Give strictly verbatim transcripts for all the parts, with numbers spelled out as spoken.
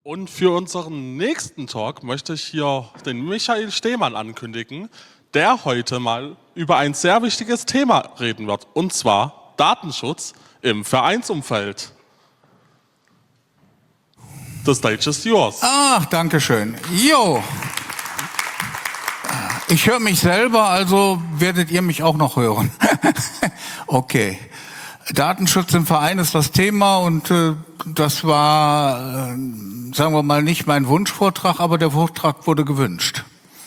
Und für unseren nächsten Talk möchte ich hier den Michael Stehmann ankündigen, der heute mal über ein sehr wichtiges Thema reden wird, und zwar Datenschutz im Vereinsumfeld. The stage is yours. Ach, danke schön. Jo. Ich höre mich selber, also werdet ihr mich auch noch hören. Okay. Datenschutz im Verein ist das Thema und äh, das war, äh, sagen wir mal, nicht mein Wunschvortrag, aber der Vortrag wurde gewünscht.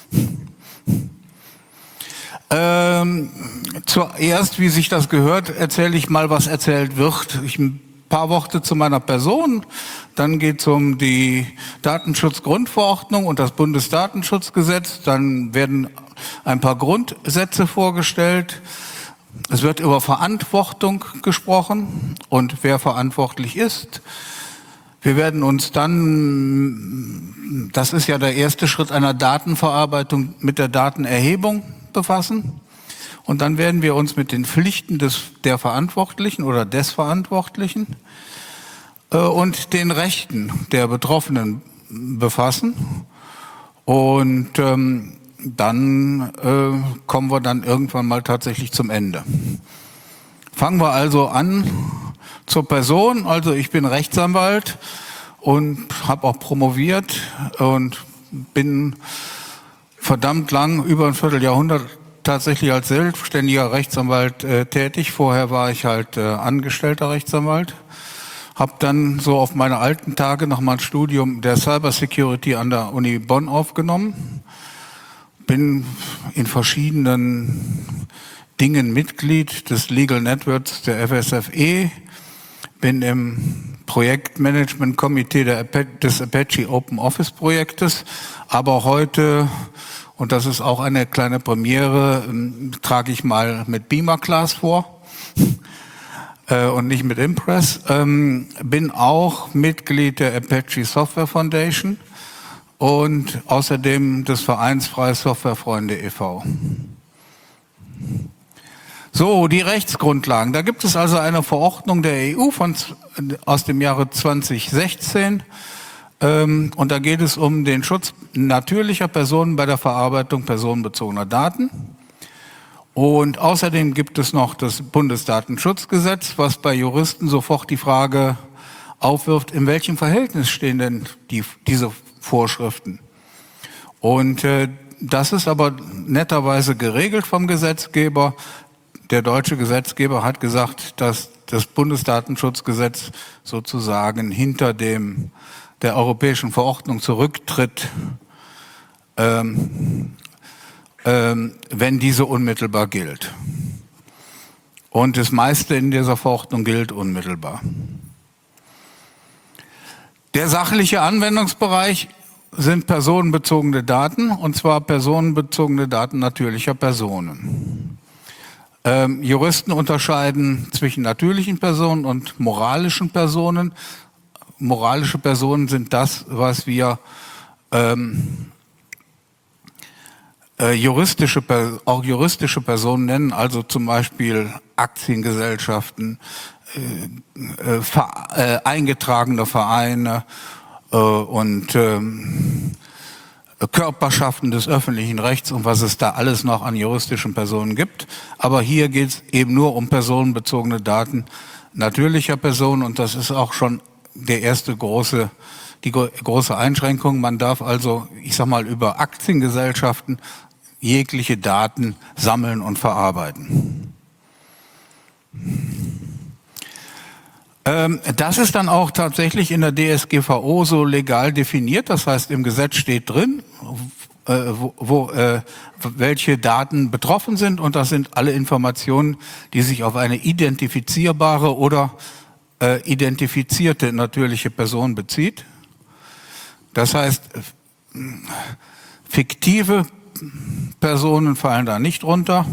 Ähm, zuerst, wie sich das gehört, erzähle ich mal, was erzählt wird. Ich, ein paar Worte zu meiner Person, dann geht es um die Datenschutzgrundverordnung und das Bundesdatenschutzgesetz, dann werden ein paar Grundsätze vorgestellt. Es wird über Verantwortung gesprochen und wer verantwortlich ist. Wir werden uns dann, das ist ja der erste Schritt einer Datenverarbeitung, mit der Datenerhebung befassen. Und dann werden wir uns mit den Pflichten des, der Verantwortlichen oder des Verantwortlichen äh, und den Rechten der Betroffenen befassen. Und ähm, dann äh, kommen wir dann irgendwann mal tatsächlich zum Ende. Fangen wir also an zur Person. Also ich bin Rechtsanwalt und habe auch promoviert und bin verdammt lang, über ein Vierteljahrhundert, tatsächlich als selbstständiger Rechtsanwalt äh, tätig. Vorher war ich halt äh, angestellter Rechtsanwalt. Habe dann so auf meine alten Tage noch mal ein Studium der Cybersecurity an der Uni Bonn aufgenommen. Bin in verschiedenen Dingen Mitglied des Legal Networks der F S F E, bin im Projektmanagement-Komitee der Apache, des Apache Open Office Projektes, aber heute, und das ist auch eine kleine Premiere, ähm, trage ich mal mit Beamer Class vor äh, und nicht mit Impress. Ähm, bin auch Mitglied der Apache Software Foundation und außerdem des Vereins Freie Softwarefreunde e V So, die Rechtsgrundlagen. Da gibt es also eine Verordnung der E U von, aus dem Jahre zweitausendsechzehn. Ähm, und da geht es um den Schutz natürlicher Personen bei der Verarbeitung personenbezogener Daten. Und außerdem gibt es noch das Bundesdatenschutzgesetz, was bei Juristen sofort die Frage aufwirft, in welchem Verhältnis stehen denn die, diese Vorschriften. Und äh, das ist aber netterweise geregelt vom Gesetzgeber. Der deutsche Gesetzgeber hat gesagt, dass das Bundesdatenschutzgesetz sozusagen hinter dem der europäischen Verordnung zurücktritt, ähm, ähm, wenn diese unmittelbar gilt. Und das meiste in dieser Verordnung gilt unmittelbar. Der sachliche Anwendungsbereich sind personenbezogene Daten, und zwar personenbezogene Daten natürlicher Personen. Ähm, Juristen unterscheiden zwischen natürlichen Personen und moralischen Personen. Moralische Personen sind das, was wir ähm, äh, juristische, auch juristische Personen nennen, also zum Beispiel Aktiengesellschaften, äh, äh, äh, eingetragene Vereine äh, und äh, Körperschaften des öffentlichen Rechts und was es da alles noch an juristischen Personen gibt. Aber hier geht es eben nur um personenbezogene Daten natürlicher Personen und das ist auch schon der erste große, die große Einschränkung. Man darf also, ich sag mal, über Aktiengesellschaften jegliche Daten sammeln und verarbeiten. Ähm, das ist dann auch tatsächlich in der D S G V O so legal definiert. Das heißt, im Gesetz steht drin, äh, wo, wo äh, welche Daten betroffen sind und das sind alle Informationen, die sich auf eine identifizierbare oder Äh, identifizierte natürliche Person bezieht. Das heißt, fiktive Personen fallen da nicht runter.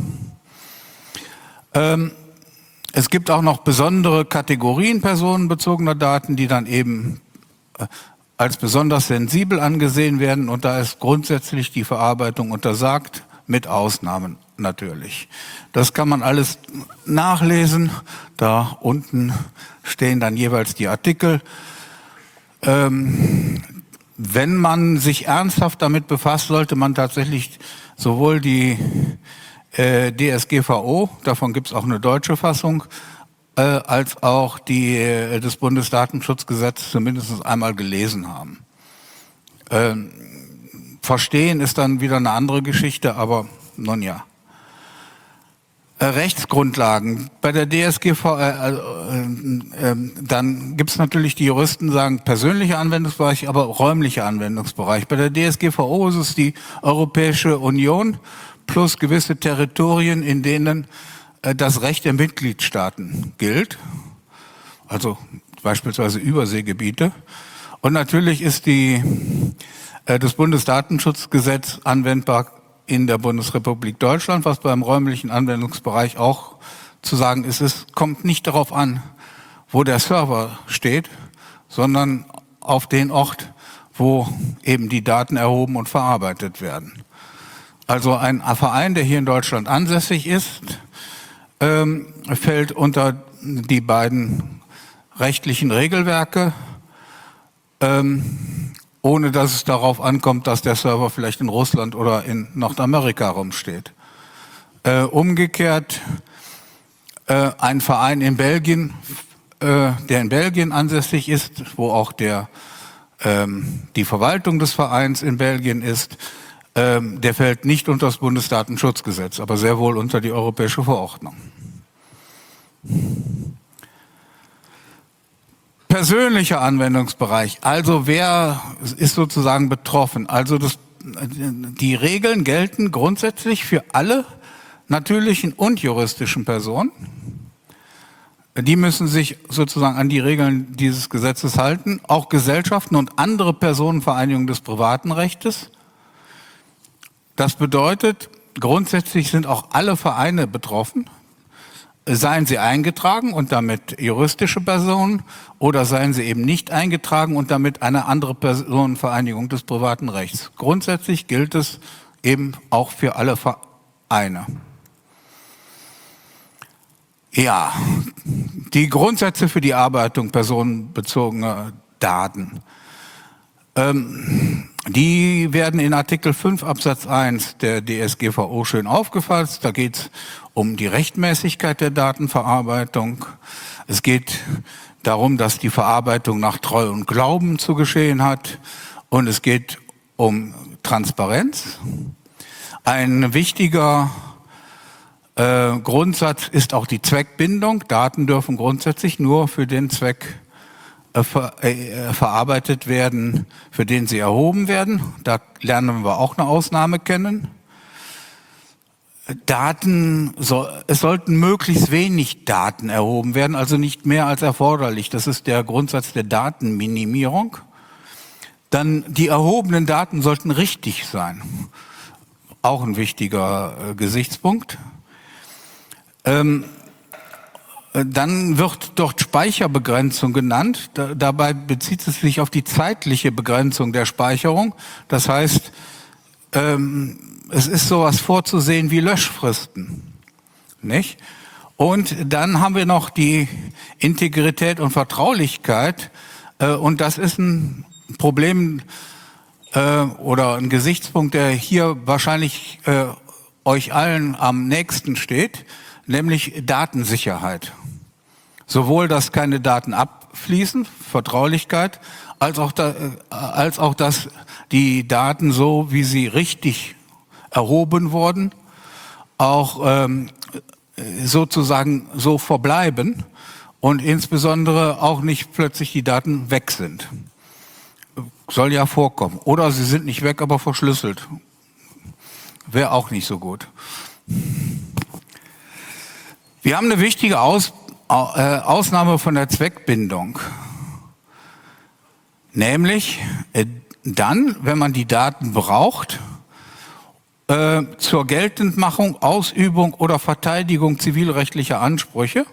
Ähm, es gibt auch noch besondere Kategorien personenbezogener Daten, die dann eben äh, als besonders sensibel angesehen werden und da ist grundsätzlich die Verarbeitung untersagt, mit Ausnahmen natürlich. Das kann man alles nachlesen. Da unten stehen dann jeweils die Artikel. Ähm, wenn man sich ernsthaft damit befasst, sollte man tatsächlich sowohl die äh, D S G V O, davon gibt es auch eine deutsche Fassung, äh, als auch die, äh, das Bundesdatenschutzgesetz zumindest einmal gelesen haben. Ähm, verstehen ist dann wieder eine andere Geschichte, aber nun ja. Äh, Rechtsgrundlagen. Bei der D S G V, äh, äh, äh, dann gibt es natürlich, die Juristen sagen persönlicher Anwendungsbereich, aber räumlicher Anwendungsbereich. Bei der D S G V O ist es die Europäische Union plus gewisse Territorien, in denen äh, das Recht der Mitgliedstaaten gilt, also beispielsweise Überseegebiete. Und natürlich ist die, äh, das Bundesdatenschutzgesetz anwendbar in der Bundesrepublik Deutschland, was beim räumlichen Anwendungsbereich auch zu sagen ist. Es kommt nicht darauf an, wo der Server steht, sondern auf den Ort, wo eben die Daten erhoben und verarbeitet werden. Also ein Verein, der hier in Deutschland ansässig ist, ähm, fällt unter die beiden rechtlichen Regelwerke, ähm, ohne dass es darauf ankommt, dass der Server vielleicht in Russland oder in Nordamerika rumsteht. Äh, umgekehrt, äh, ein Verein in Belgien, äh, der in Belgien ansässig ist, wo auch der, ähm, die Verwaltung des Vereins in Belgien ist, ähm, der fällt nicht unter das Bundesdatenschutzgesetz, aber sehr wohl unter die Europäische Verordnung. Persönlicher Anwendungsbereich, also wer ist sozusagen betroffen? Also das, die Regeln gelten grundsätzlich für alle natürlichen und juristischen Personen. Die müssen sich sozusagen an die Regeln dieses Gesetzes halten, auch Gesellschaften und andere Personenvereinigungen des privaten Rechtes. Das bedeutet, grundsätzlich sind auch alle Vereine betroffen, seien sie eingetragen und damit juristische Personen oder seien sie eben nicht eingetragen und damit eine andere Personenvereinigung des privaten Rechts. Grundsätzlich gilt es eben auch für alle Vereine. Ja, die Grundsätze für die Arbeitung personenbezogener Daten. Ähm, die werden in Artikel fünf Absatz eins der D S G V O schön aufgefasst. Da geht es um die Rechtmäßigkeit der Datenverarbeitung. Es geht darum, dass die Verarbeitung nach Treu und Glauben zu geschehen hat. Und es geht um Transparenz. Ein wichtiger äh, Grundsatz ist auch die Zweckbindung. Daten dürfen grundsätzlich nur für den Zweck äh, ver, äh, verarbeitet werden, für den sie erhoben werden. Da lernen wir auch eine Ausnahme kennen. Daten, so, es sollten möglichst wenig Daten erhoben werden, also nicht mehr als erforderlich. Das ist der Grundsatz der Datenminimierung. Dann die erhobenen Daten sollten richtig sein. Auch ein wichtiger äh, Gesichtspunkt. Ähm, dann wird dort Speicherbegrenzung genannt. Da, dabei bezieht es sich auf die zeitliche Begrenzung der Speicherung. Das heißt, ähm, es ist sowas vorzusehen wie Löschfristen, nicht? Und dann haben wir noch die Integrität und Vertraulichkeit. Äh, und das ist ein Problem äh, oder ein Gesichtspunkt, der hier wahrscheinlich äh, euch allen am nächsten steht, nämlich Datensicherheit. Sowohl, dass keine Daten abfließen, Vertraulichkeit, als auch, da, äh, als auch, dass die Daten so, wie sie richtig erhoben wurden, auch ähm, sozusagen so verbleiben und insbesondere auch nicht plötzlich die Daten weg sind. Soll ja vorkommen. Oder sie sind nicht weg, aber verschlüsselt. Wäre auch nicht so gut. Wir haben eine wichtige Aus, äh, Ausnahme von der Zweckbindung. Nämlich äh, dann, wenn man die Daten braucht, äh, zur Geltendmachung, Ausübung oder Verteidigung zivilrechtlicher Ansprüche.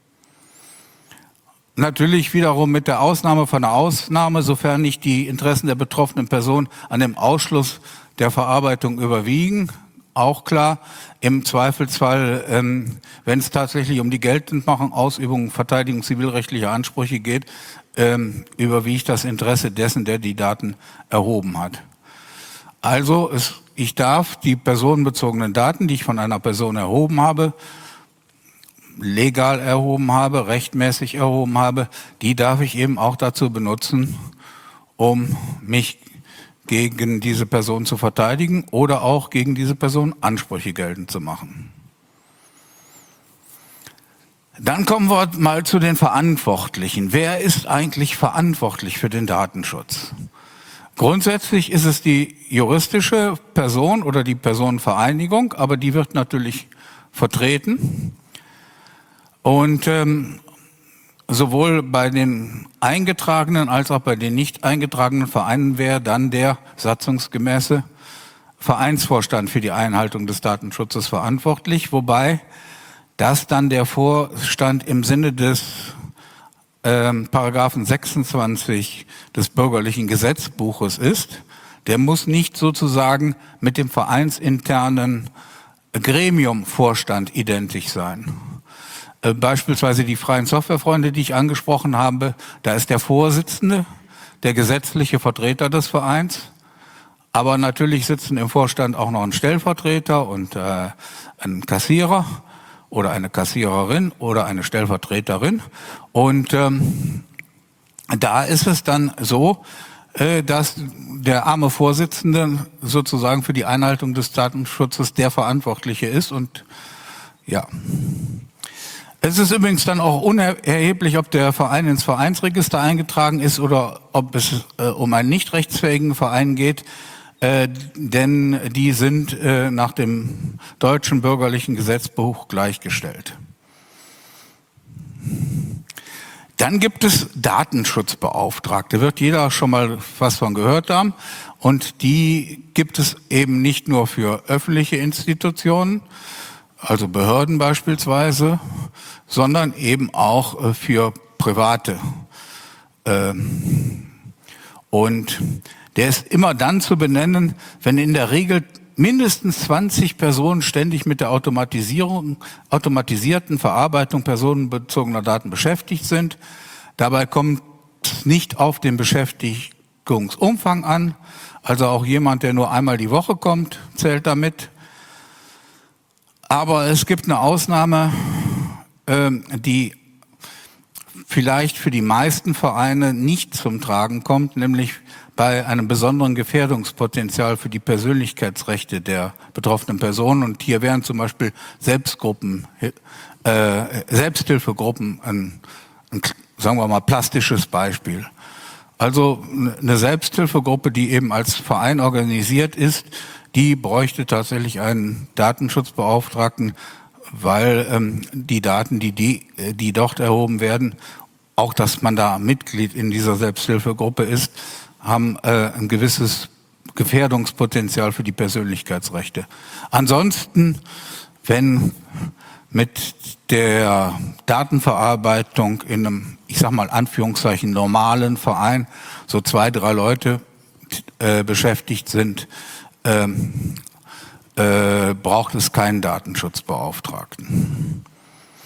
Natürlich wiederum mit der Ausnahme von einer Ausnahme, sofern nicht die Interessen der betroffenen Person an dem Ausschluss der Verarbeitung überwiegen. auch klar. Im Zweifelsfall, ähm, wenn es tatsächlich um die Geltendmachung, Ausübung, Verteidigung zivilrechtlicher Ansprüche geht, ähm, überwiegt das Interesse dessen, der die Daten erhoben hat. Also es, ich darf die personenbezogenen Daten, die ich von einer Person erhoben habe, legal erhoben habe, rechtmäßig erhoben habe, die darf ich eben auch dazu benutzen, um mich gegen diese Person zu verteidigen oder auch gegen diese Person Ansprüche geltend zu machen. Dann kommen wir mal zu den Verantwortlichen. Wer ist eigentlich verantwortlich für den Datenschutz? Grundsätzlich ist es die juristische Person oder die Personenvereinigung, aber die wird natürlich vertreten. Und ähm, sowohl bei den eingetragenen als auch bei den nicht eingetragenen Vereinen wäre dann der satzungsgemäße Vereinsvorstand für die Einhaltung des Datenschutzes verantwortlich, wobei das dann der Vorstand im Sinne des ähm, Paragraphen sechsundzwanzig des bürgerlichen Gesetzbuches ist. Der muss nicht sozusagen mit dem vereinsinternen Gremiumvorstand identisch sein. Beispielsweise die Freien Softwarefreunde, die ich angesprochen habe, da ist der Vorsitzende, der gesetzliche Vertreter des Vereins. Aber natürlich sitzen im Vorstand auch noch ein Stellvertreter und äh, ein Kassierer oder eine Kassiererin oder eine Stellvertreterin. Und ähm, da ist es dann so, äh, dass der arme Vorsitzende sozusagen für die Einhaltung des Datenschutzes der Verantwortliche ist. Und ja... Es ist übrigens dann auch unerheblich, ob der Verein ins Vereinsregister eingetragen ist oder ob es äh, um einen nicht rechtsfähigen Verein geht, äh, denn die sind äh, nach dem deutschen bürgerlichen Gesetzbuch gleichgestellt. Dann gibt es Datenschutzbeauftragte, wird jeder schon mal was von gehört haben, und die gibt es eben nicht nur für öffentliche Institutionen, also Behörden beispielsweise, sondern eben auch für Private. Und der ist immer dann zu benennen, wenn in der Regel mindestens zwanzig Personen ständig mit der Automatisierung, automatisierten Verarbeitung personenbezogener Daten beschäftigt sind. Dabei kommt es nicht auf den Beschäftigungsumfang an. Also auch jemand, der nur einmal die Woche kommt, zählt damit. Aber es gibt eine Ausnahme, die vielleicht für die meisten Vereine nicht zum Tragen kommt, nämlich bei einem besonderen Gefährdungspotenzial für die Persönlichkeitsrechte der betroffenen Personen. Und hier wären zum Beispiel Selbstgruppen, äh, Selbsthilfegruppen ein, ein, sagen wir mal, plastisches Beispiel. Also eine Selbsthilfegruppe, die eben als Verein organisiert ist, die bräuchte tatsächlich einen Datenschutzbeauftragten, weil ähm, die Daten, die, die, die dort erhoben werden, auch dass man da Mitglied in dieser Selbsthilfegruppe ist, haben äh, ein gewisses Gefährdungspotenzial für die Persönlichkeitsrechte. Ansonsten, wenn mit der Datenverarbeitung in einem, ich sag mal Anführungszeichen, normalen Verein so zwei, drei Leute äh, beschäftigt sind, ähm, äh, braucht es keinen Datenschutzbeauftragten.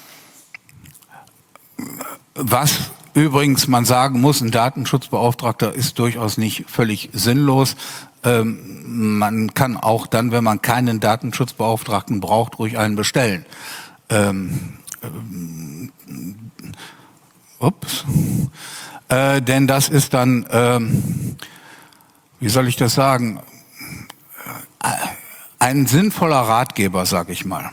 Was übrigens man sagen muss, ein Datenschutzbeauftragter ist durchaus nicht völlig sinnlos. Ähm, man kann auch dann, wenn man keinen Datenschutzbeauftragten braucht, ruhig einen bestellen. Ähm, ähm, ups. Äh, denn das ist dann, ähm, wie soll ich das sagen, ein sinnvoller Ratgeber, sag ich mal.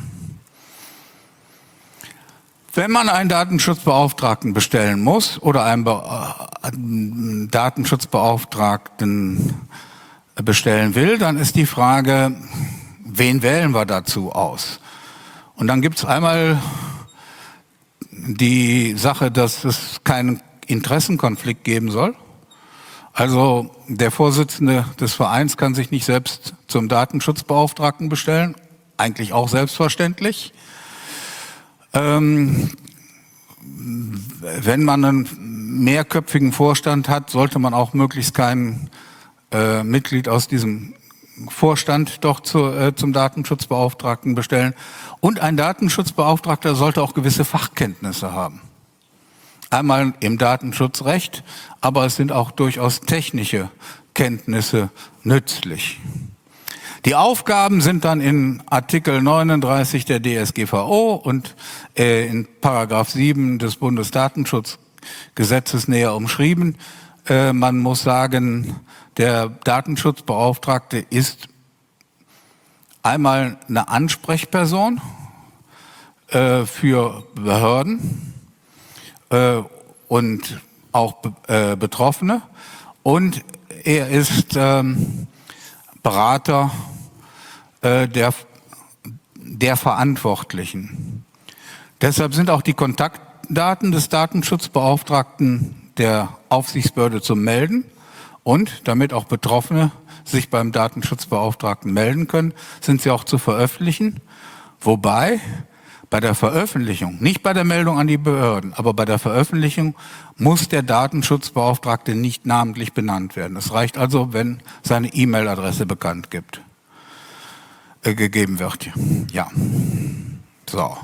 Wenn man einen Datenschutzbeauftragten bestellen muss oder einen, Be einen Datenschutzbeauftragten bestellen will, dann ist die Frage, wen wählen wir dazu aus? Und dann gibt es einmal die Sache, dass es keinen Interessenkonflikt geben soll. Also der Vorsitzende des Vereins kann sich nicht selbst zum Datenschutzbeauftragten bestellen, eigentlich auch selbstverständlich. Ähm, wenn man einen mehrköpfigen Vorstand hat, sollte man auch möglichst kein äh, Mitglied aus diesem Vorstand doch zu, äh, zum Datenschutzbeauftragten bestellen. Und ein Datenschutzbeauftragter sollte auch gewisse Fachkenntnisse haben. Einmal im Datenschutzrecht, aber es sind auch durchaus technische Kenntnisse nützlich. Die Aufgaben sind dann in Artikel neununddreißig der D S G V O und äh, in Paragraph sieben des Bundesdatenschutzgesetzes näher umschrieben. Äh, man muss sagen, der Datenschutzbeauftragte ist einmal eine Ansprechperson äh, für Behörden äh, und auch äh, Betroffene, und er ist ähm, Berater äh, der, der Verantwortlichen. Deshalb sind auch die Kontaktdaten des Datenschutzbeauftragten der Aufsichtsbehörde zu melden, und damit auch Betroffene sich beim Datenschutzbeauftragten melden können, sind sie auch zu veröffentlichen. Wobei bei der Veröffentlichung, nicht bei der Meldung an die Behörden, aber bei der Veröffentlichung muss der Datenschutzbeauftragte nicht namentlich benannt werden. Es reicht also, wenn seine E-Mail-Adresse bekannt gibt, äh, gegeben wird. Ja. So.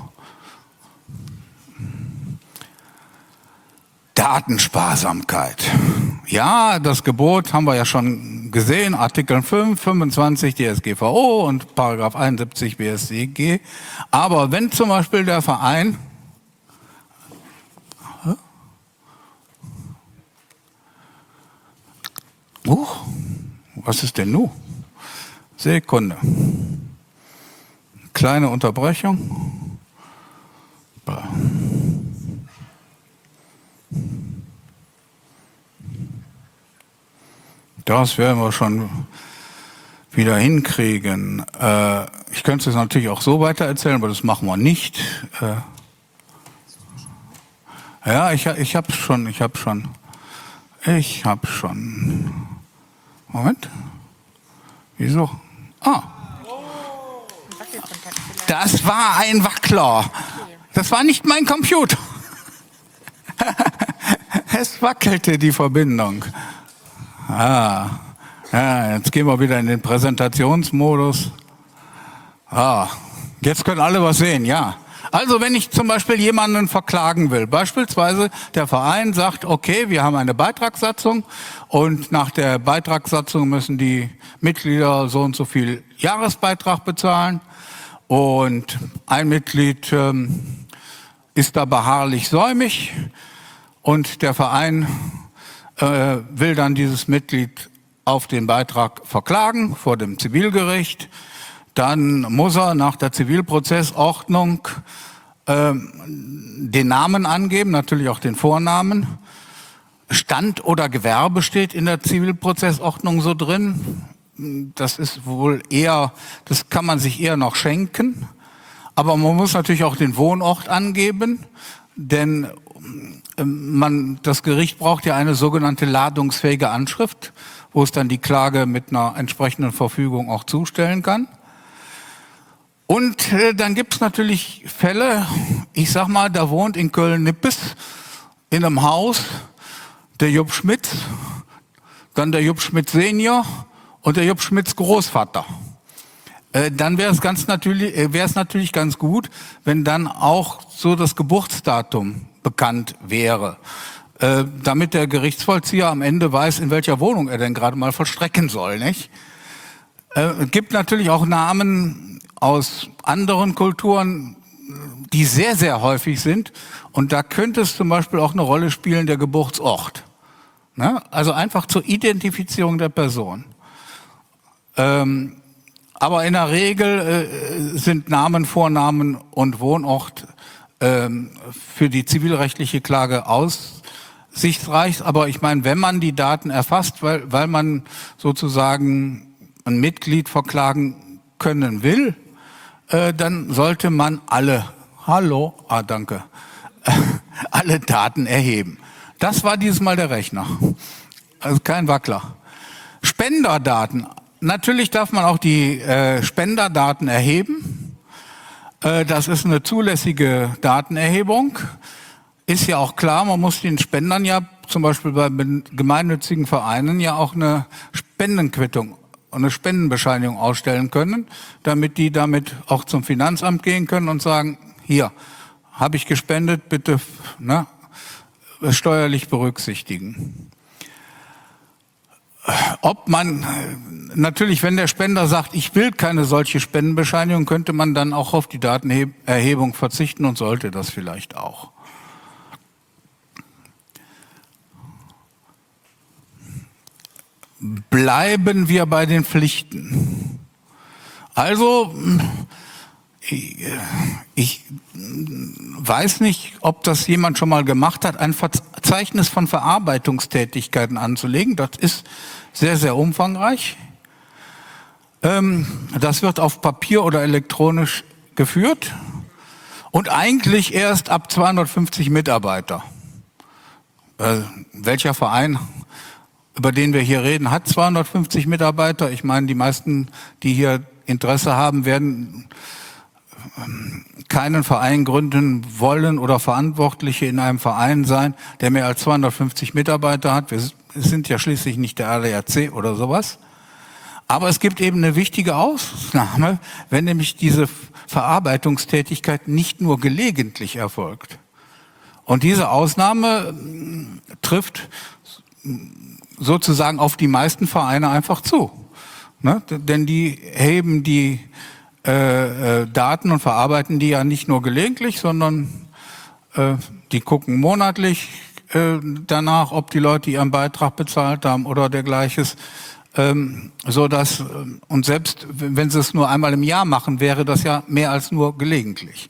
Datensparsamkeit. Ja, das Gebot haben wir ja schon gesehen, Artikel fünf, fünfundzwanzig D S G V O und Paragraph einundsiebzig B S D G. Aber wenn zum Beispiel der Verein uh, was ist denn nun? Sekunde. Kleine Unterbrechung. Das werden wir schon wieder hinkriegen. Äh, ich könnte es natürlich auch so weiter erzählen, aber das machen wir nicht. Äh, ja, ich, ich habe schon, ich habe schon, ich habe schon. Moment. Wieso? Ah. Das war ein Wackler. Das war nicht mein Computer. Es wackelte die Verbindung. Ah, ja, jetzt gehen wir wieder in den Präsentationsmodus. Ah, jetzt können alle was sehen, ja. Also wenn ich zum Beispiel jemanden verklagen will, beispielsweise der Verein sagt, okay, wir haben eine Beitragssatzung und nach der Beitragssatzung müssen die Mitglieder so und so viel Jahresbeitrag bezahlen, und ein Mitglied ähm, ist da beharrlich säumig und der Verein äh, will dann dieses Mitglied auf den Beitrag verklagen vor dem Zivilgericht. Dann muss er nach der Zivilprozessordnung äh, den Namen angeben, natürlich auch den Vornamen. Stand oder Gewerbe steht in der Zivilprozessordnung so drin. Das ist wohl eher, das kann man sich eher noch schenken. Aber man muss natürlich auch den Wohnort angeben, denn man, das Gericht braucht ja eine sogenannte ladungsfähige Anschrift, wo es dann die Klage mit einer entsprechenden Verfügung auch zustellen kann. Und äh, dann gibt es natürlich Fälle, ich sag mal, da wohnt in Köln-Nippes in einem Haus der Jupp Schmitz, dann der Jupp Schmitz Senior und der Jupp Schmitz Großvater. Äh, dann wäre es ganz natürlich, äh, wäre es natürlich ganz gut, wenn dann auch so das Geburtsdatum bekannt wäre, äh, damit der Gerichtsvollzieher am Ende weiß, in welcher Wohnung er denn gerade mal vollstrecken soll, nicht? Äh, es gibt natürlich auch Namen aus anderen Kulturen, die sehr, sehr häufig sind, und da könnte es zum Beispiel auch eine Rolle spielen, der Geburtsort. Ne? Also einfach zur Identifizierung der Person. Ähm, aber in der Regel äh, sind Namen, Vornamen und Wohnort ähm, für die zivilrechtliche Klage aussichtsreich. Aber ich meine, wenn man die Daten erfasst, weil, weil man sozusagen ein Mitglied verklagen können will, äh, dann sollte man alle, hallo, ah danke, alle Daten erheben. Das war dieses Mal der Rechner, also kein Wackler. Spenderdaten. Natürlich darf man auch die äh, Spenderdaten erheben. Äh, das ist eine zulässige Datenerhebung. Ist ja auch klar, man muss den Spendern ja zum Beispiel bei gemeinnützigen Vereinen ja auch eine Spendenquittung eine Spendenbescheinigung ausstellen können, damit die damit auch zum Finanzamt gehen können und sagen, hier, habe ich gespendet, bitte ne, steuerlich berücksichtigen. Ob man, natürlich, wenn der Spender sagt, ich will keine solche Spendenbescheinigung, könnte man dann auch auf die Datenerhebung verzichten und sollte das vielleicht auch. Bleiben wir bei den Pflichten. Also, ich weiß nicht, ob das jemand schon mal gemacht hat, ein Verzeichnis von Verarbeitungstätigkeiten anzulegen. Das ist sehr, sehr umfangreich. Das wird auf Papier oder elektronisch geführt und eigentlich erst ab zweihundertfünfzig Mitarbeiter. Welcher Verein, über den wir hier reden, hat zweihundertfünfzig Mitarbeiter? Ich meine, die meisten, die hier Interesse haben, werden keinen Verein gründen wollen oder Verantwortliche in einem Verein sein, der mehr als zweihundertfünfzig Mitarbeiter hat. Wir sind ja schließlich nicht der A D A C oder sowas. Aber es gibt eben eine wichtige Ausnahme, wenn nämlich diese Verarbeitungstätigkeit nicht nur gelegentlich erfolgt. Und diese Ausnahme trifft sozusagen auf die meisten Vereine einfach zu. Ne? Denn die heben die äh, äh, Daten und verarbeiten die ja nicht nur gelegentlich, sondern äh, die gucken monatlich äh, danach, ob die Leute ihren Beitrag bezahlt haben oder dergleiches. Ähm, so dass, und selbst wenn sie es nur einmal im Jahr machen, wäre das ja mehr als nur gelegentlich.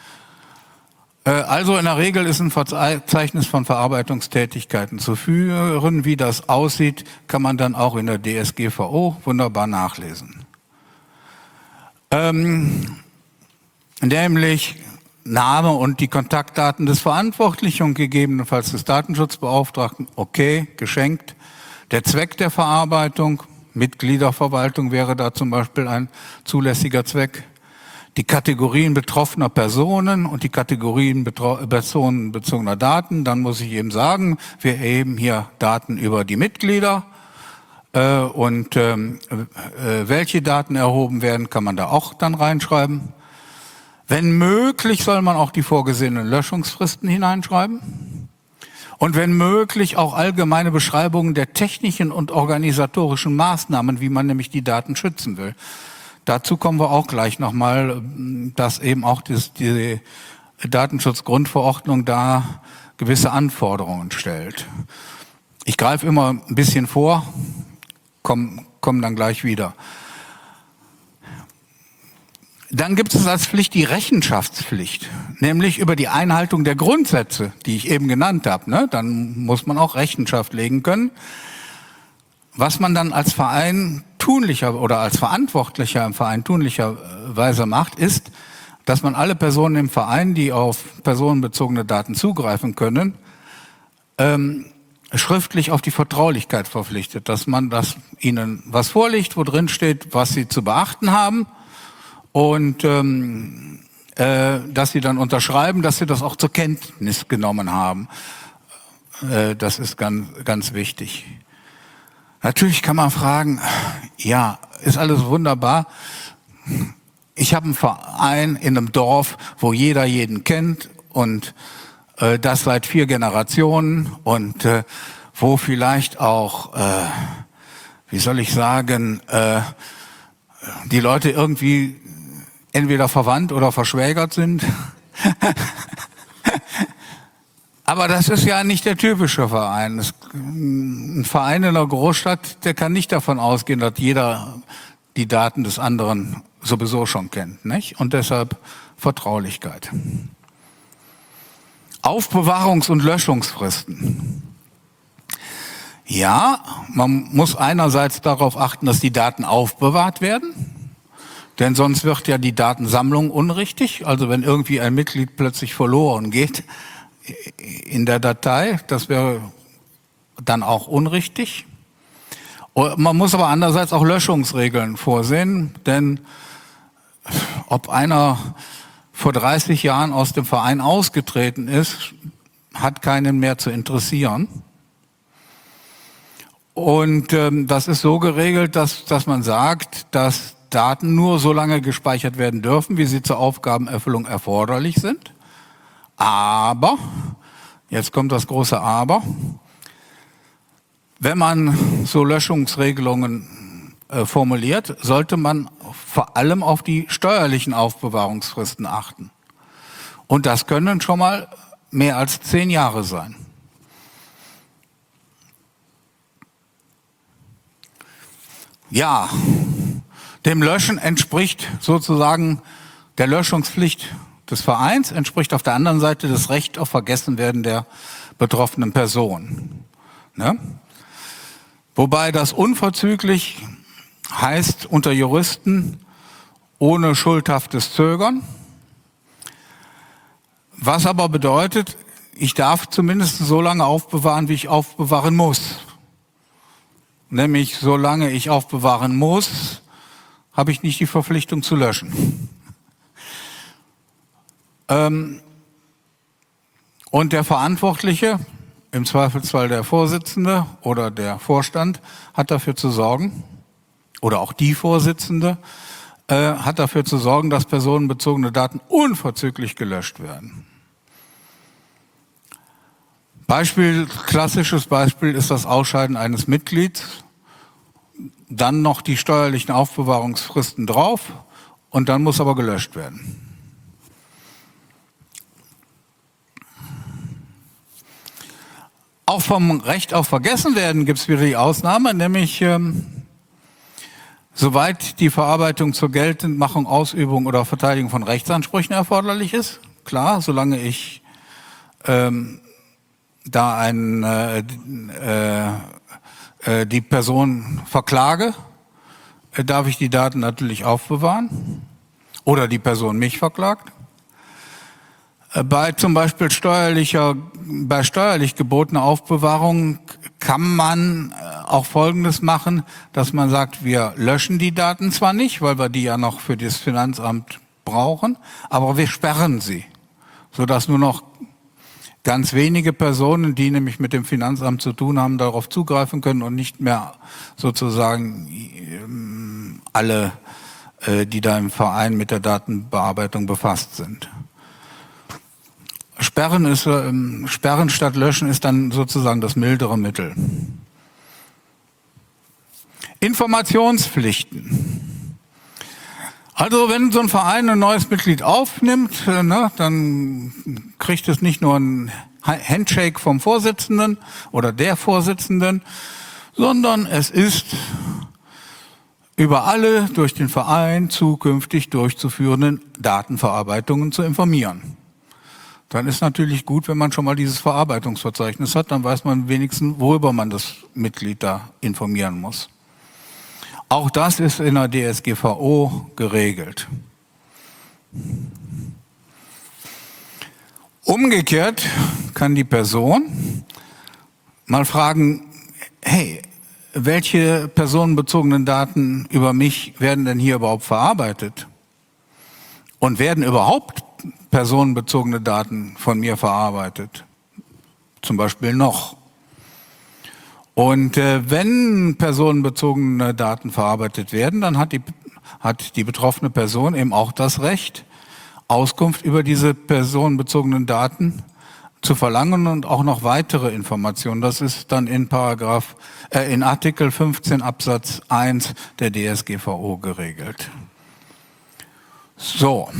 Also in der Regel ist ein Verzeichnis von Verarbeitungstätigkeiten zu führen. Wie das aussieht, kann man dann auch in der D S G V O wunderbar nachlesen. Ähm, nämlich Name und die Kontaktdaten des Verantwortlichen und gegebenenfalls des Datenschutzbeauftragten, okay, geschenkt. Der Zweck der Verarbeitung, Mitgliederverwaltung wäre da zum Beispiel ein zulässiger Zweck. Die Kategorien betroffener Personen und die Kategorien personenbezogener Daten. Dann muss ich eben sagen, wir erheben hier Daten über die Mitglieder äh, und ähm, äh, welche Daten erhoben werden, kann man da auch dann reinschreiben. Wenn möglich, soll man auch die vorgesehenen Löschungsfristen hineinschreiben. Und wenn möglich auch allgemeine Beschreibungen der technischen und organisatorischen Maßnahmen, wie man nämlich die Daten schützen will. Dazu kommen wir auch gleich nochmal, dass eben auch das, die Datenschutzgrundverordnung da gewisse Anforderungen stellt. Ich greife immer ein bisschen vor, komme komm dann gleich wieder. Dann gibt es als Pflicht die Rechenschaftspflicht, nämlich über die Einhaltung der Grundsätze, die ich eben genannt habe. Ne? Dann muss man auch Rechenschaft legen können. Was man dann als Verein tunlicher oder als Verantwortlicher im Verein tunlicherweise macht, ist, dass man alle Personen im Verein, die auf personenbezogene Daten zugreifen können, ähm, schriftlich auf die Vertraulichkeit verpflichtet, dass man das ihnen was vorlegt, wo drin steht, was sie zu beachten haben und ähm, äh, dass sie dann unterschreiben, dass sie das auch zur Kenntnis genommen haben. Äh, das ist ganz, ganz wichtig. Natürlich kann man fragen, ja, ist alles wunderbar. Ich habe einen Verein in einem Dorf, wo jeder jeden kennt und äh, das seit vier Generationen und äh, wo vielleicht auch, äh, wie soll ich sagen, äh, die Leute irgendwie entweder verwandt oder verschwägert sind. Aber das ist ja nicht der typische Verein. Das, ein Verein in einer Großstadt, der kann nicht davon ausgehen, dass jeder die Daten des anderen sowieso schon kennt, nicht? Und deshalb Vertraulichkeit. Aufbewahrungs- und Löschungsfristen. Ja, man muss einerseits darauf achten, dass die Daten aufbewahrt werden, denn sonst wird ja die Datensammlung unrichtig. Also wenn irgendwie ein Mitglied plötzlich verloren geht in der Datei, das wäre dann auch unrichtig. Man muss aber andererseits auch Löschungsregeln vorsehen, denn ob einer vor dreißig Jahren aus dem Verein ausgetreten ist, hat keinen mehr zu interessieren. Und ähm, das ist so geregelt, dass, dass man sagt, dass Daten nur so lange gespeichert werden dürfen, wie sie zur Aufgabenerfüllung erforderlich sind. Aber, jetzt kommt das große Aber, wenn man so Löschungsregelungen äh, formuliert, sollte man vor allem auf die steuerlichen Aufbewahrungsfristen achten. Und das können schon mal mehr als zehn Jahre sein. Ja, dem Löschen entspricht sozusagen der Löschungspflicht des Vereins, entspricht auf der anderen Seite das Recht auf Vergessenwerden der betroffenen Person. Ne? Wobei das unverzüglich heißt unter Juristen ohne schuldhaftes Zögern. Was aber bedeutet, ich darf zumindest so lange aufbewahren, wie ich aufbewahren muss. Nämlich, solange ich aufbewahren muss, habe ich nicht die Verpflichtung zu löschen. Ähm, und der Verantwortliche, im Zweifelsfall der Vorsitzende oder der Vorstand, hat dafür zu sorgen, oder auch die Vorsitzende, äh, hat dafür zu sorgen, dass personenbezogene Daten unverzüglich gelöscht werden. Beispiel, klassisches Beispiel ist das Ausscheiden eines Mitglieds, dann noch die steuerlichen Aufbewahrungsfristen drauf und dann muss aber gelöscht werden. Auch vom Recht auf Vergessenwerden gibt es wieder die Ausnahme, nämlich ähm, soweit die Verarbeitung zur Geltendmachung, Ausübung oder Verteidigung von Rechtsansprüchen erforderlich ist. Klar, solange ich ähm, da ein, äh, äh, äh, die Person verklage, äh, darf ich die Daten natürlich aufbewahren oder die Person mich verklagt. Äh, bei zum Beispiel steuerlicher, bei steuerlich gebotener Aufbewahrung kann man äh, auch Folgendes machen, dass man sagt, wir löschen die Daten zwar nicht, weil wir die ja noch für das Finanzamt brauchen, aber wir sperren sie, sodass nur noch ganz wenige Personen, die nämlich mit dem Finanzamt zu tun haben, darauf zugreifen können und nicht mehr sozusagen alle, die da im Verein mit der Datenbearbeitung befasst sind. Sperren ist, Sperren statt Löschen ist dann sozusagen das mildere Mittel. Informationspflichten. Also wenn so ein Verein ein neues Mitglied aufnimmt, ne, dann kriegt es nicht nur ein Handshake vom Vorsitzenden oder der Vorsitzenden, sondern es ist über alle durch den Verein zukünftig durchzuführenden Datenverarbeitungen zu informieren. Dann ist natürlich gut, wenn man schon mal dieses Verarbeitungsverzeichnis hat, dann weiß man wenigstens, worüber man das Mitglied da informieren muss. Auch das ist in der D S G V O geregelt. Umgekehrt kann die Person mal fragen, hey, welche personenbezogenen Daten über mich werden denn hier überhaupt verarbeitet? Und werden überhaupt personenbezogene Daten von mir verarbeitet? Zum Beispiel noch. Und äh, wenn personenbezogene Daten verarbeitet werden, dann hat die, hat die betroffene Person eben auch das Recht, Auskunft über diese personenbezogenen Daten zu verlangen und auch noch weitere Informationen. Das ist dann in Paragraph, äh, in Artikel fünfzehn Absatz eins der D S G V O geregelt. So.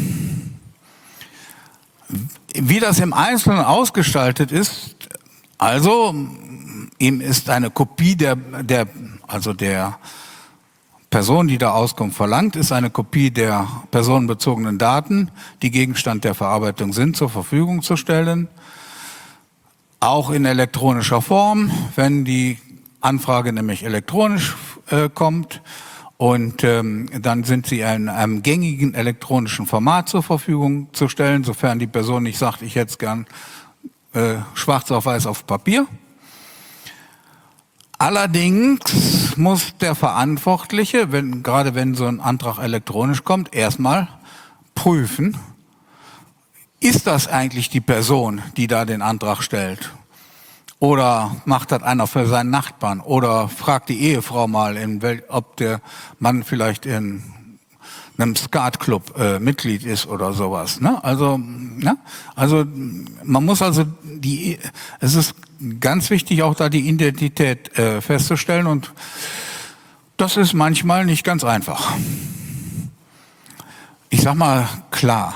Wie das im Einzelnen ausgestaltet ist, also ihm ist eine Kopie der, der, also der Person, die da Auskunft verlangt, ist eine Kopie der personenbezogenen Daten, die Gegenstand der Verarbeitung sind, zur Verfügung zu stellen. Auch in elektronischer Form, wenn die Anfrage nämlich elektronisch äh, kommt. Und ähm, dann sind sie in einem gängigen elektronischen Format zur Verfügung zu stellen, sofern die Person nicht sagt, ich hätte es gern äh, schwarz auf weiß auf Papier. Allerdings muss der Verantwortliche, wenn, gerade wenn so ein Antrag elektronisch kommt, erstmal prüfen, ist das eigentlich die Person, die da den Antrag stellt? Oder macht das einer für seinen Nachbarn? Oder fragt die Ehefrau mal, in wel, ob der Mann vielleicht in einem Skatclub äh, Mitglied ist oder sowas. Ne? Also, ne? also man muss also die, es ist ganz wichtig, auch da die Identität äh, festzustellen, und das ist manchmal nicht ganz einfach. Ich sag mal klar,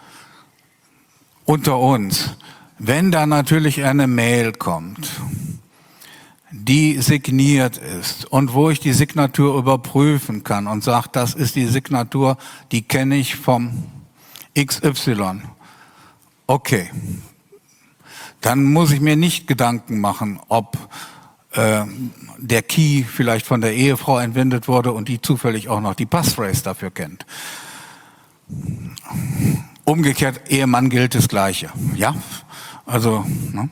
unter uns, wenn da natürlich eine Mail kommt, die signiert ist und wo ich die Signatur überprüfen kann und sage, das ist die Signatur, die kenne ich vom X Y. Okay, dann muss ich mir nicht Gedanken machen, ob äh, der Key vielleicht von der Ehefrau entwendet wurde und die zufällig auch noch die Passphrase dafür kennt. Umgekehrt, Ehemann gilt das Gleiche. Ja, also ne?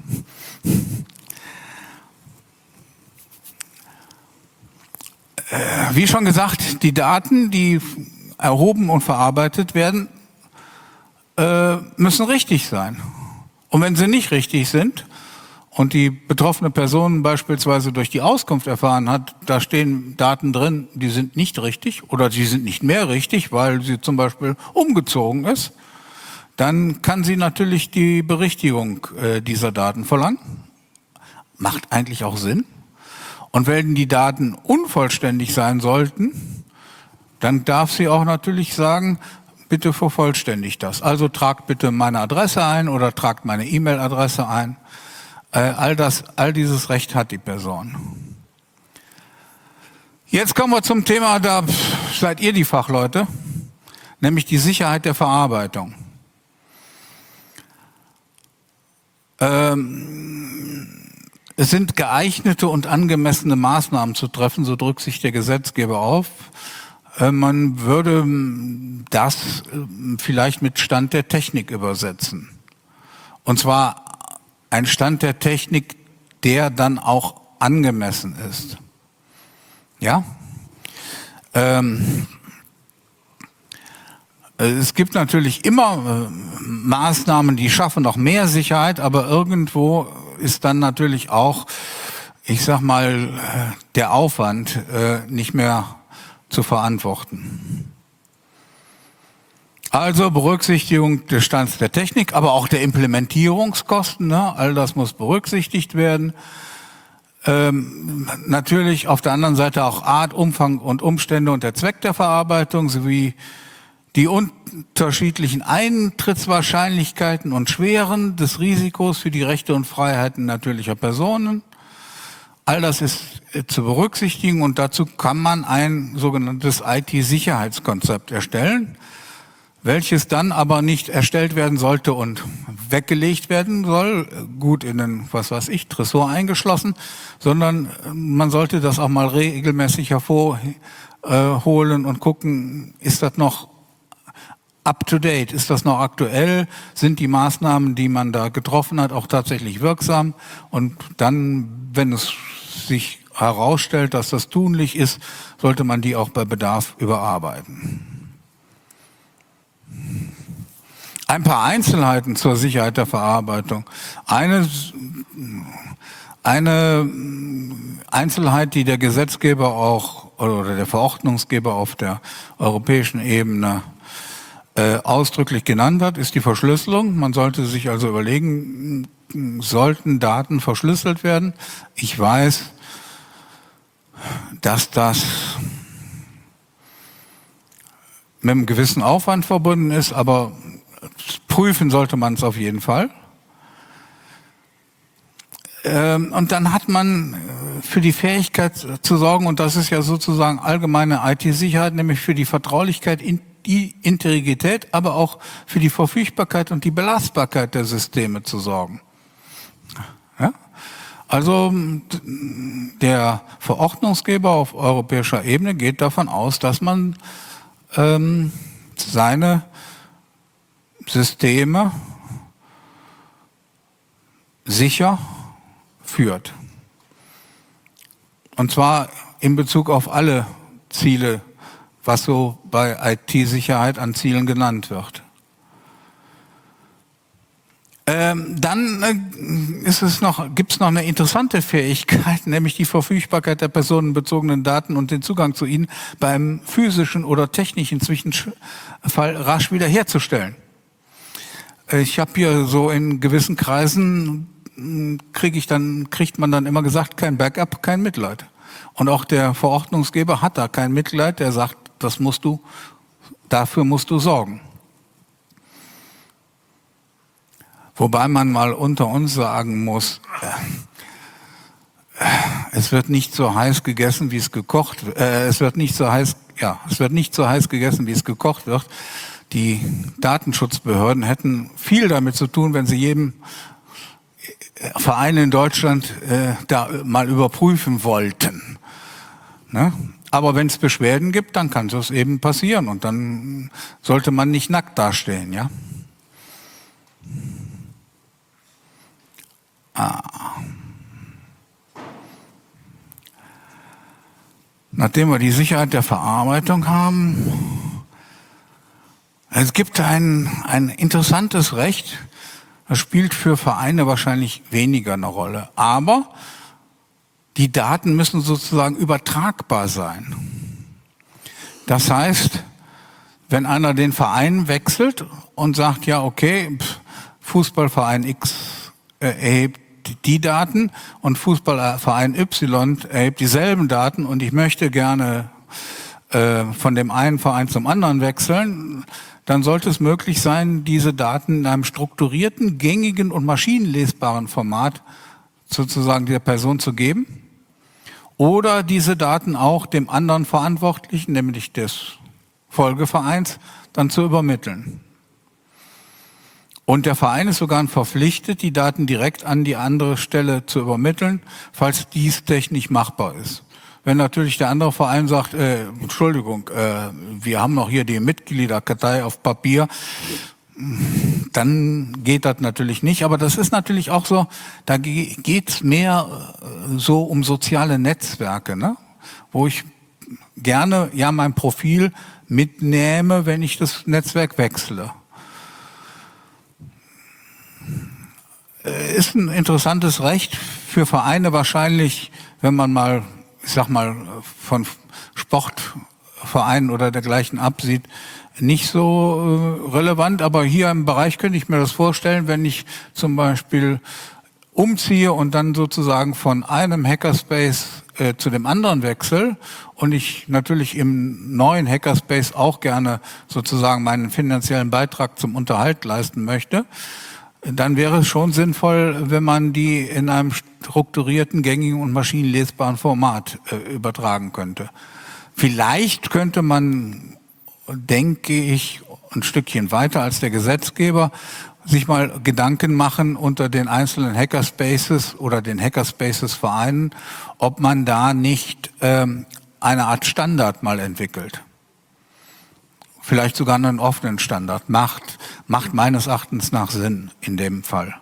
äh, wie schon gesagt, die Daten, die erhoben und verarbeitet werden, äh, müssen richtig sein. Und wenn sie nicht richtig sind und die betroffene Person beispielsweise durch die Auskunft erfahren hat, da stehen Daten drin, die sind nicht richtig oder die sind nicht mehr richtig, weil sie zum Beispiel umgezogen ist, dann kann sie natürlich die Berichtigung äh, dieser Daten verlangen. Macht eigentlich auch Sinn. Und wenn die Daten unvollständig sein sollten, dann darf sie auch natürlich sagen, bitte vervollständigt das. Also tragt bitte meine Adresse ein oder tragt meine E-Mail-Adresse ein. Äh, all das, all dieses Recht hat die Person. Jetzt kommen wir zum Thema, da seid ihr die Fachleute, nämlich die Sicherheit der Verarbeitung. Es sind geeignete und angemessene Maßnahmen zu treffen, so drückt sich der Gesetzgeber auf. Man würde das vielleicht mit Stand der Technik übersetzen. Und zwar ein Stand der Technik, der dann auch angemessen ist. Ja? Ähm, Es gibt natürlich immer äh, Maßnahmen, die schaffen noch mehr Sicherheit, aber irgendwo ist dann natürlich auch, ich sag mal, äh, der Aufwand äh, nicht mehr zu verantworten. Also Berücksichtigung des Stands der Technik, aber auch der Implementierungskosten, ne? All das muss berücksichtigt werden. Ähm, natürlich auf der anderen Seite auch Art, Umfang und Umstände und der Zweck der Verarbeitung sowie die unterschiedlichen Eintrittswahrscheinlichkeiten und Schweren des Risikos für die Rechte und Freiheiten natürlicher Personen. All das ist zu berücksichtigen und dazu kann man ein sogenanntes I T-Sicherheitskonzept erstellen, welches dann aber nicht erstellt werden sollte und weggelegt werden soll, gut in den, was weiß ich, Tresor eingeschlossen, sondern man sollte das auch mal regelmäßig hervorholen und gucken, ist das noch up to date? Ist das noch aktuell? Sind die Maßnahmen, die man da getroffen hat, auch tatsächlich wirksam? Und dann, wenn es sich herausstellt, dass das tunlich ist, sollte man die auch bei Bedarf überarbeiten. Ein paar Einzelheiten zur Sicherheit der Verarbeitung. Eine, eine Einzelheit, die der Gesetzgeber auch oder der Verordnungsgeber auf der europäischen Ebene Äh, ausdrücklich genannt hat, ist die Verschlüsselung. Man sollte sich also überlegen, sollten Daten verschlüsselt werden? Ich weiß, dass das mit einem gewissen Aufwand verbunden ist, aber prüfen sollte man es auf jeden Fall. Ähm, und dann hat man für die Fähigkeit zu sorgen, und das ist ja sozusagen allgemeine I T-Sicherheit, nämlich für die Vertraulichkeit in die Integrität, aber auch für die Verfügbarkeit und die Belastbarkeit der Systeme zu sorgen. Ja? Also der Verordnungsgeber auf europäischer Ebene geht davon aus, dass man ähm, seine Systeme sicher führt. Und zwar in Bezug auf alle Ziele, was so bei I T-Sicherheit an Zielen genannt wird. Äh, Ähm, dann äh, ist es noch, gibt es noch eine interessante Fähigkeit, nämlich die Verfügbarkeit der personenbezogenen Daten und den Zugang zu ihnen beim physischen oder technischen Zwischenfall rasch wiederherzustellen. Ich habe hier so in gewissen Kreisen kriege ich dann kriegt man dann immer gesagt, kein Backup, kein Mitleid. Und auch der Verordnungsgeber hat da kein Mitleid, der sagt, das musst du, dafür musst du sorgen. Wobei man mal unter uns sagen muss, äh, es wird nicht so heiß gegessen, wie es gekocht wird. Äh, es wird nicht so heiß, ja, es wird nicht so heiß gegessen, wie es gekocht wird. Die Datenschutzbehörden hätten viel damit zu tun, wenn sie jedem Verein in Deutschland äh, da mal überprüfen wollten. Ne? Aber wenn es Beschwerden gibt, dann kann das eben passieren und dann sollte man nicht nackt dastehen, ja. Ah. Nachdem wir die Sicherheit der Verarbeitung haben, es gibt ein, ein interessantes Recht, das spielt für Vereine wahrscheinlich weniger eine Rolle. Aber die Daten müssen sozusagen übertragbar sein. Das heißt, wenn einer den Verein wechselt und sagt, ja okay, Fußballverein X erhebt die Daten und Fußballverein Y erhebt dieselben Daten und ich möchte gerne äh, von dem einen Verein zum anderen wechseln, dann sollte es möglich sein, diese Daten in einem strukturierten, gängigen und maschinenlesbaren Format sozusagen der Person zu geben oder diese Daten auch dem anderen Verantwortlichen, nämlich des Folgevereins, dann zu übermitteln. Und der Verein ist sogar verpflichtet, die Daten direkt an die andere Stelle zu übermitteln, falls dies technisch machbar ist. Wenn natürlich der andere Verein sagt, äh, Entschuldigung, äh, wir haben noch hier die Mitgliederkartei auf Papier, dann geht das natürlich nicht. Aber das ist natürlich auch so, da geht's mehr äh, so um soziale Netzwerke, ne? Wo ich gerne ja mein Profil mitnehme, wenn ich das Netzwerk wechsle. Äh, ist ein interessantes Recht für Vereine wahrscheinlich, wenn man mal ich sag mal, von Sportvereinen oder dergleichen absieht, nicht so äh, relevant. Aber hier im Bereich könnte ich mir das vorstellen, wenn ich zum Beispiel umziehe und dann sozusagen von einem Hackerspace äh, zu dem anderen wechsle und ich natürlich im neuen Hackerspace auch gerne sozusagen meinen finanziellen Beitrag zum Unterhalt leisten möchte, dann wäre es schon sinnvoll, wenn man die in einem strukturierten, gängigen und maschinenlesbaren Format äh, übertragen könnte. Vielleicht könnte man, denke ich, ein Stückchen weiter als der Gesetzgeber, sich mal Gedanken machen unter den einzelnen Hackerspaces oder den Hackerspaces-Vereinen, ob man da nicht ähm, eine Art Standard mal entwickelt. Vielleicht sogar einen offenen Standard. Macht, macht meines Erachtens nach Sinn in dem Fall.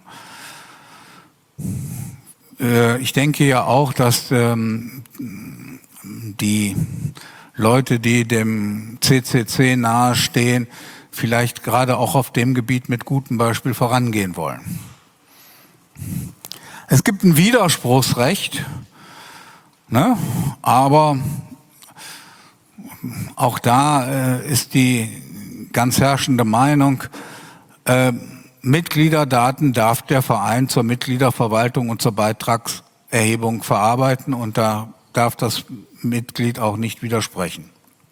Äh, ich denke ja auch, dass ähm, die Leute, die dem C C C nahestehen, vielleicht gerade auch auf dem Gebiet mit gutem Beispiel vorangehen wollen. Es gibt ein Widerspruchsrecht, ne? Aber auch da äh, ist die ganz herrschende Meinung, äh, Mitgliederdaten darf der Verein zur Mitgliederverwaltung und zur Beitragserhebung verarbeiten und da darf das Mitglied auch nicht widersprechen.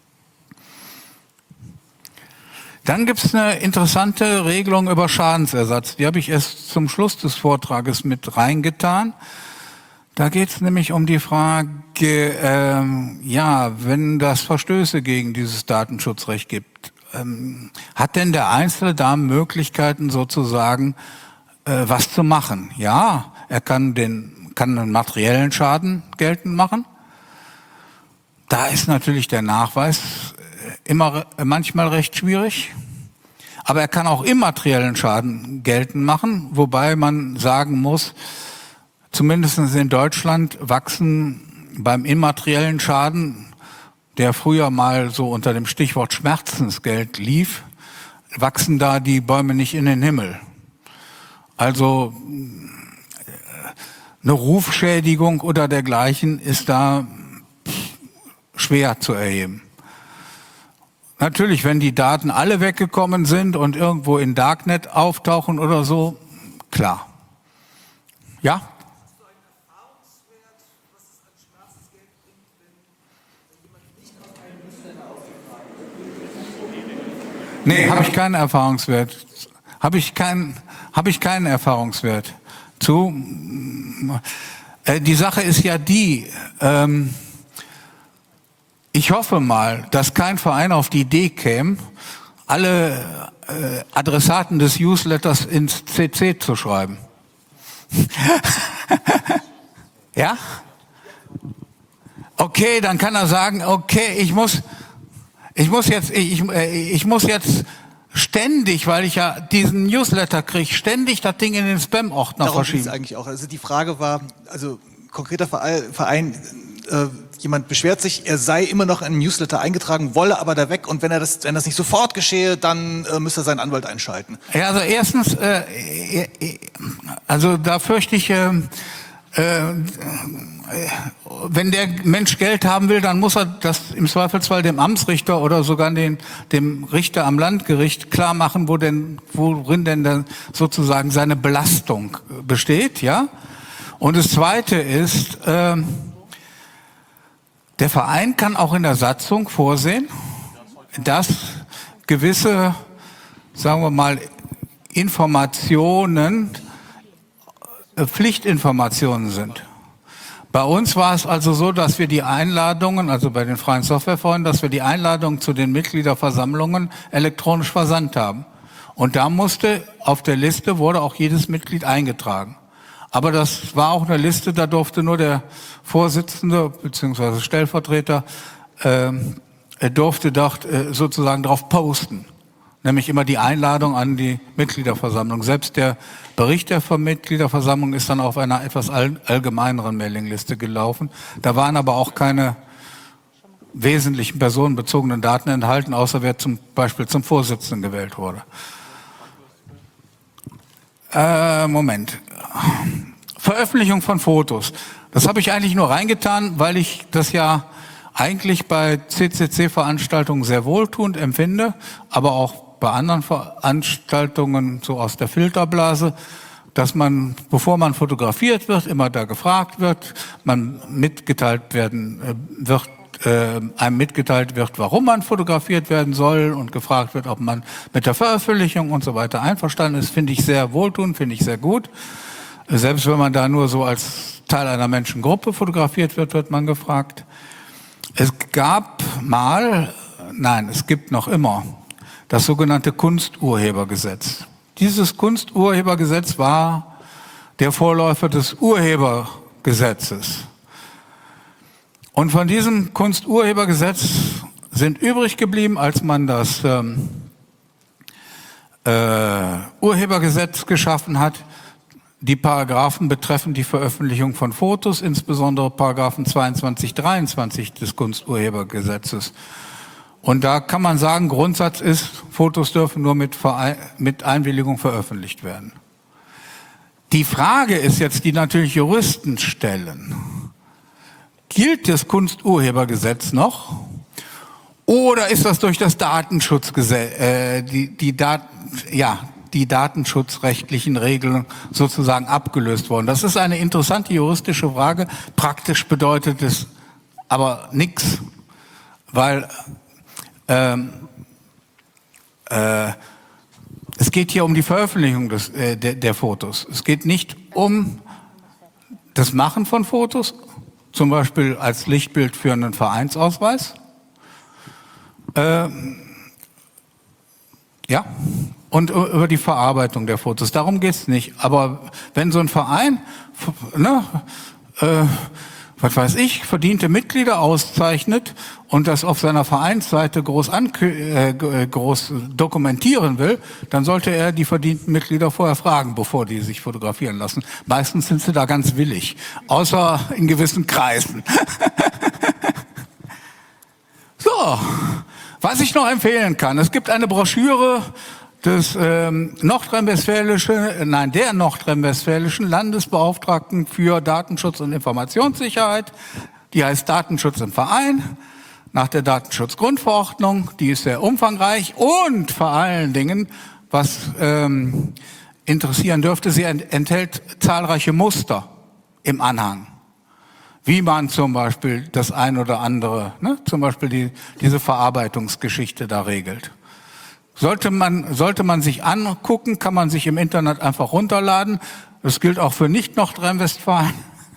Dann gibt es eine interessante Regelung über Schadensersatz. Die habe ich erst zum Schluss des Vortrages mit reingetan. Da geht es nämlich um die Frage, ähm, ja, wenn das Verstöße gegen dieses Datenschutzrecht gibt, ähm, hat denn der Einzelne da Möglichkeiten sozusagen, äh, was zu machen? Ja, er kann den, kann einen materiellen Schaden geltend machen. Da ist natürlich der Nachweis immer manchmal recht schwierig. Aber er kann auch immateriellen Schaden geltend machen, wobei man sagen muss, zumindest in Deutschland wachsen beim immateriellen Schaden, der früher mal so unter dem Stichwort Schmerzensgeld lief, wachsen da die Bäume nicht in den Himmel. Also eine Rufschädigung oder dergleichen ist da schwer zu erheben. Natürlich, wenn die Daten alle weggekommen sind und irgendwo in Darknet auftauchen oder so, klar. Ja? Nee, habe ich keinen Erfahrungswert. Habe ich keinen, habe ich keinen Erfahrungswert zu. Äh, die Sache ist ja die, ähm, ich hoffe mal, dass kein Verein auf die Idee käme, alle äh, Adressaten des Newsletters ins C C zu schreiben. Ja? Okay, dann kann er sagen, okay, ich muss, ich muss jetzt, ich, ich muss jetzt ständig, weil ich ja diesen Newsletter kriege, ständig das Ding in den Spam-Ordner Darum verschieben. ging es eigentlich auch. Also die Frage war, also konkreter Verein, äh, jemand beschwert sich, er sei immer noch in einen Newsletter eingetragen, wolle aber da weg und wenn er das, wenn das nicht sofort geschehe, dann äh, müsste er seinen Anwalt einschalten. Ja, also erstens, äh, also da fürchte ich, äh, äh, wenn der Mensch Geld haben will, dann muss er das im Zweifelsfall dem Amtsrichter oder sogar den, dem Richter am Landgericht klar machen, wo denn, worin denn dann sozusagen seine Belastung besteht, ja. Und das Zweite ist, äh, der Verein kann auch in der Satzung vorsehen, dass gewisse, sagen wir mal, Informationen äh, Pflichtinformationen sind. Bei uns war es also so, dass wir die Einladungen, also bei den Freien Softwarefreunden, dass wir die Einladungen zu den Mitgliederversammlungen elektronisch versandt haben. Und da musste, auf der Liste wurde auch jedes Mitglied eingetragen. Aber das war auch eine Liste, da durfte nur der Vorsitzende bzw. Stellvertreter äh, durfte dort äh, sozusagen drauf posten. Nämlich immer die Einladung an die Mitgliederversammlung. Selbst der Bericht der Mitgliederversammlung ist dann auf einer etwas all, allgemeineren Mailingliste gelaufen. Da waren aber auch keine wesentlichen personenbezogenen Daten enthalten, außer wer zum Beispiel zum Vorsitzenden gewählt wurde. Äh, Moment. Veröffentlichung von Fotos. Das habe ich eigentlich nur reingetan, weil ich das ja eigentlich bei C C C-Veranstaltungen sehr wohltuend empfinde, aber auch bei anderen Veranstaltungen so aus der Filterblase, dass man, bevor man fotografiert wird, immer da gefragt wird, man mitgeteilt werden äh, wird, äh, einem mitgeteilt wird, warum man fotografiert werden soll und gefragt wird, ob man mit der Veröffentlichung und so weiter einverstanden ist, finde ich sehr wohltuend, finde ich sehr gut. Selbst wenn man da nur so als Teil einer Menschengruppe fotografiert wird, wird man gefragt. Es gab mal, nein, es gibt noch immer das sogenannte Kunsturhebergesetz. Dieses Kunsturhebergesetz war der Vorläufer des Urhebergesetzes. Und von diesem Kunsturhebergesetz sind übrig geblieben, als man das ähm, äh, Urhebergesetz geschaffen hat, die Paragraphen betreffend die Veröffentlichung von Fotos, insbesondere Paragraphen zweiundzwanzig, dreiundzwanzig des Kunsturhebergesetzes. Und da kann man sagen, Grundsatz ist, Fotos dürfen nur mit, Verein, mit Einwilligung veröffentlicht werden. Die Frage ist jetzt, die natürlich Juristen stellen. Gilt das Kunsturhebergesetz noch? Oder ist das durch das Datenschutzgesetz, äh, die, die, Dat, ja, die datenschutzrechtlichen Regeln sozusagen abgelöst worden? Das ist eine interessante juristische Frage. Praktisch bedeutet es aber nichts, weil ähm, äh, es geht hier um die Veröffentlichung des, äh, der, der Fotos. Es geht nicht um das Machen von Fotos, zum Beispiel als Lichtbild für einen Vereinsausweis. Äh, ja, und über die Verarbeitung der Fotos. Darum geht's nicht. Aber wenn so ein Verein, ne, äh, was weiß ich, verdiente Mitglieder auszeichnet und das auf seiner Vereinsseite groß, äh, groß dokumentieren will, dann sollte er die verdienten Mitglieder vorher fragen, bevor die sich fotografieren lassen. Meistens sind sie da ganz willig, außer in gewissen Kreisen. So, was ich noch empfehlen kann, es gibt eine Broschüre, des ähm, nordrhein-westfälischen, nein, der nordrhein-westfälischen Landesbeauftragten für Datenschutz und Informationssicherheit. Die heißt Datenschutz im Verein, nach der Datenschutzgrundverordnung. Die ist sehr umfangreich und vor allen Dingen, was ähm, interessieren dürfte, sie enthält zahlreiche Muster im Anhang. Wie man zum Beispiel das ein oder andere, ne, zum Beispiel die, diese Verarbeitungsgeschichte da regelt. Sollte man, sollte man sich angucken, kann man sich im Internet einfach runterladen. Das gilt auch für Nicht-Nordrhein-Westfalen.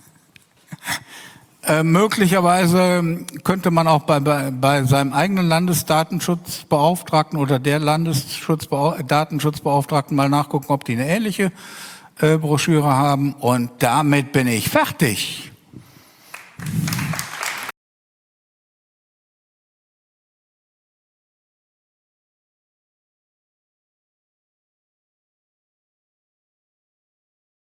Äh, möglicherweise könnte man auch bei, bei, bei seinem eigenen Landesdatenschutzbeauftragten oder der Landesdatenschutzbeauftragten mal nachgucken, ob die eine ähnliche äh, Broschüre haben. Und damit bin ich fertig.